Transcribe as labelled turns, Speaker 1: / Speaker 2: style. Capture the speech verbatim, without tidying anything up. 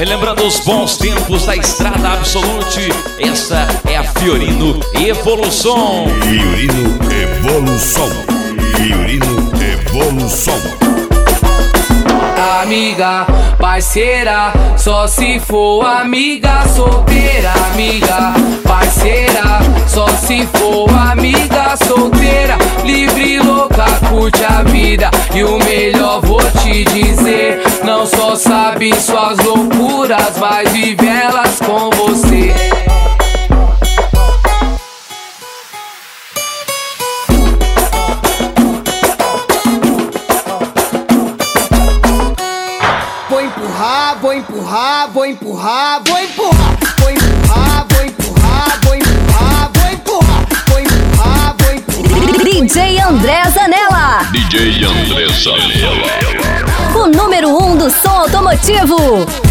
Speaker 1: Relembrando os bons tempos da Estrada Absolute, essa é a Fiorino Evolução.
Speaker 2: Fiorino Evolução. Fiorino Evolução.
Speaker 3: Amiga, parceira, só se for amiga solteira. Amiga, parceira, só se for amiga solteira. Livre, louca, curte a vida. E o melhor vou te dizer, não só sabe suas loucuras, mas vive elas com você.
Speaker 4: Vou empurrar, vou empurrar, vou empurrar, vou empurrar, vou empurrar, vou empurrar, vou empurrar, vou empurrar, vou empurrar, vou empurrar.
Speaker 5: D J André Zanella.
Speaker 2: D J André Zanella.
Speaker 5: O número um do som automotivo.